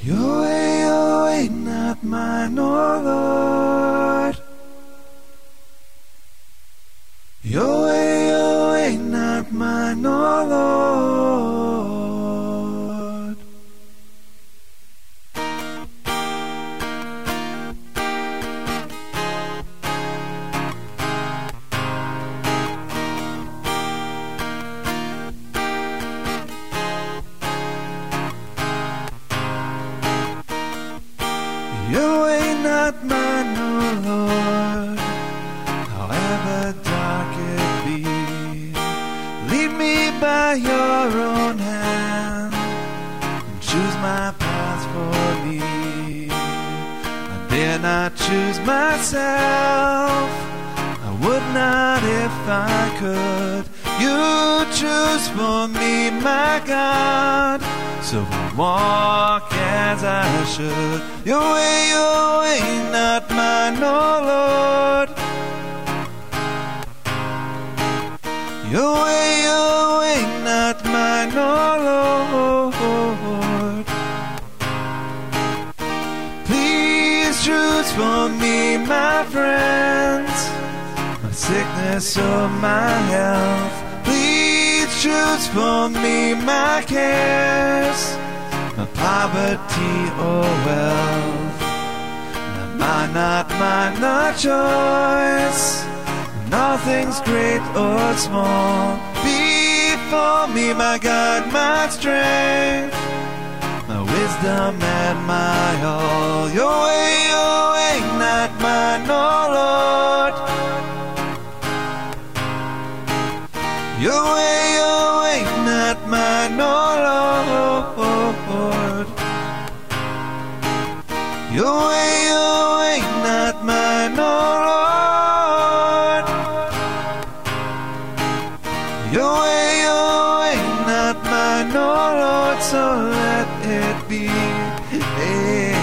Your way, not mine, oh Lord. Your way, not mine, oh Lord. Your way, not mine, oh Lord. However dark it be, lead me by your own hand and choose my path for me. I dare not choose myself, I would not if I could. You choose for me, my God, so I walk as I should. Your way, not mine, oh Lord. Your way, not mine, oh Lord. Please choose for me, my friends, my sickness or my health. Please choose for me, my cares, my poverty or wealth. Not mine, the choice. Nothing's great or small. Before me, my God, my strength, my wisdom and my all. Your way, not mine, oh Lord. Your way, not mine, oh Lord. Your way, not mine, oh Lord. Your way, not mine, oh Lord. So let it be.